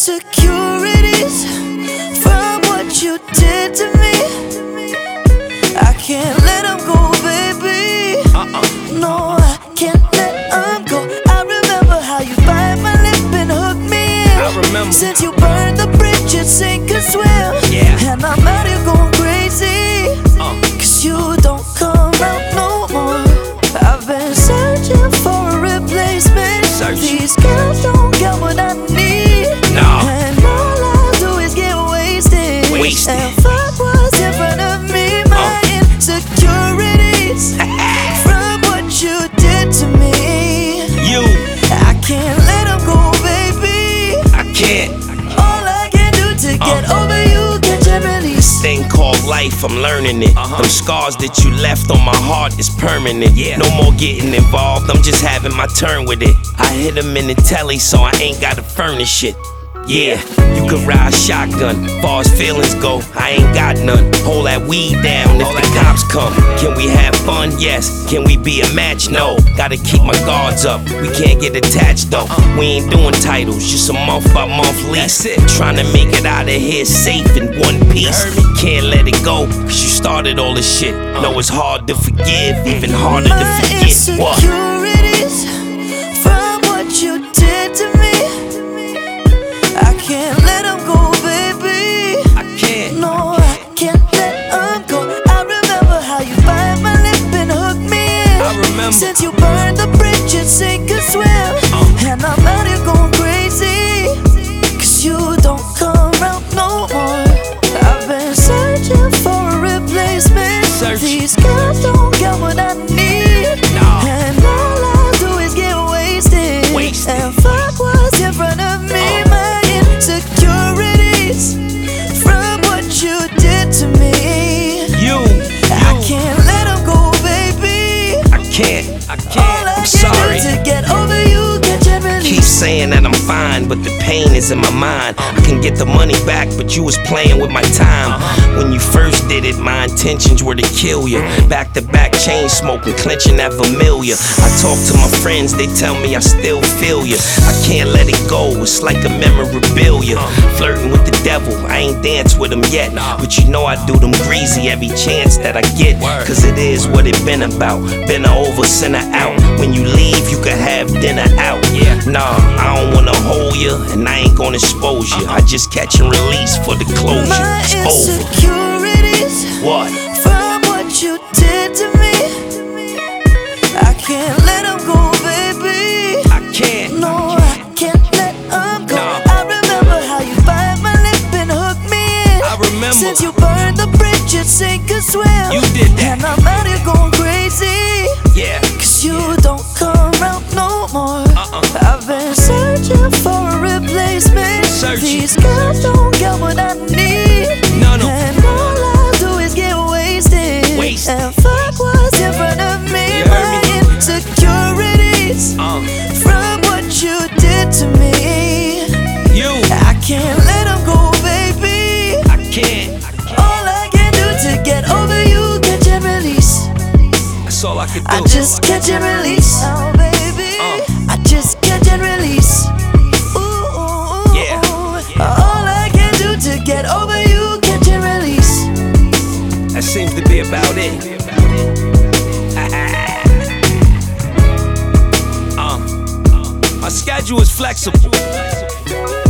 insecurities from what you did to me. I can't let them go, baby. No, I can't let them go. I remember how you bite my lip and hook me in. I remember. Since you burned the bridge, it sink or swim. Yeah. And I'm out here going crazy, cause you don't come out no more. I've been searching for a replacement. These girls don't get what I need. No. And all I do is get wasted. And fuck what's in front of me. My insecurities from what you did to me. I can't let them go, baby. I can't. All I can do to get over you, catch and release. Thing called life, I'm learning it. Them scars that you left on my heart is permanent. No more getting involved, I'm just having my turn with it. I hit him in the telly, so I ain't gotta furnish it. Yeah, you could ride shotgun. Far as feelings go, I ain't got none. Hold that weed down if the cops come. Can we have fun? Yes. Can we be a match? No. Gotta keep my guards up. We can't get attached though. We ain't doing titles, just a month by month lease. Trying to make it out of here safe in one piece. Can't let it go, cause you started all this shit. Know it's hard to forgive, even harder to forget. What? Insecurities from what you did to me. I can't let them go, baby. I can't. No, I can't let them go. I remember how you bite my lip and hook me in. I remember. Since you burned the bridge, it sink or swim. And I'm out here going crazy, cause you don't come out no more. I've been searching for a replacement. These girls don't get what I need. And all I do is get wasted. And fuck what's in front of me. My insecurities from what you did to me. I can't let them go, baby. I can't. All I I'm sorry. can do to get over you, catch and release. Keep saying that I'm fine, but the pain is in my mind. I can get the money back, but you was playing with my time. When you first did it, my intentions were to kill you. Back to back, chain smoking, clenching that Vermilion. I talk to my friends, they tell me I still feel you. I can't let it go, it's like a memorabilia. Flirting with the devil, I ain't danced with him yet. But you know I do them greasy every chance that I get. Cause it is what it been about. Been over, sinner out. When you leave, you can have dinner out. Nah, I don't wanna hold you, and I ain't gonna expose you. I just catch and release for the closure. My It's over. insecurities What? from what you did to me. I can't let them go, baby. I can't. No, I can't let them go. Nah. I remember how you bite my lip and hook me in. I remember. Since you burned the bridge, it sink or swim. You did that. And I'm out here going crazy, Yeah. cause you don't come out no more. I've been searching for a replacement. These girls don't get what I need. No. And all I do is get wasted. And fuck what's in front of me. You heard My me? insecurities from what you did to me. I can't let them go, baby. I can't. All I can do to get over you, catch and release. That's all I can do. I just catch and release. Oh, baby. I just catch and release. Ooh, Yeah. All I can do to get over you, catch and release. That seems to be about it. My schedule is flexible.